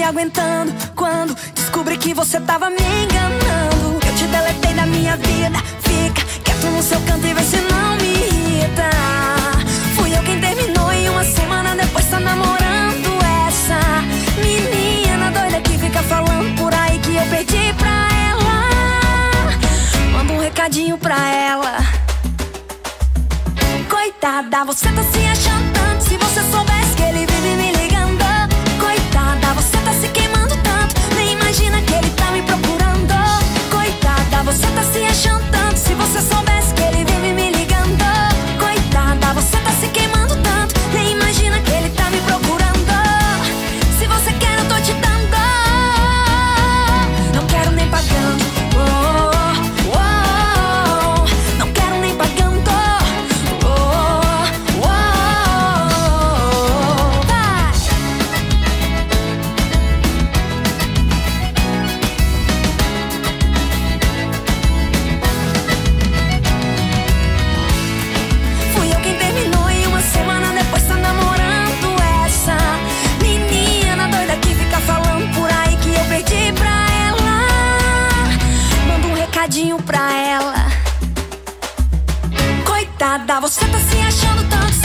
aguentando quando descobri que você tava me enganando. Eu te deletei da minha vida. Fica quieto no seu canto e vê se não me irrita. Fui eu quem terminou e uma semana depois tá namorando essa menina doida que fica falando por aí que eu perdi pra ela. Manda um recadinho pra ela. Coitada, você tá se achando tanto. Se você soubesse que ele vive me ligando. Coitada, você tá se queimando tanto. Nem imagina que ele tá me procurando. Coitada, você tá se achando tanto. Se você soubesse que ele vive me ligando. Coitada, você tá se queimando tanto. Nem imagina que ele tá me procurando. Se você quer eu tô te dando. Não quero nem pagando. Não quero nem pagando. Pra ela. Coitada, você tá se achando tanto.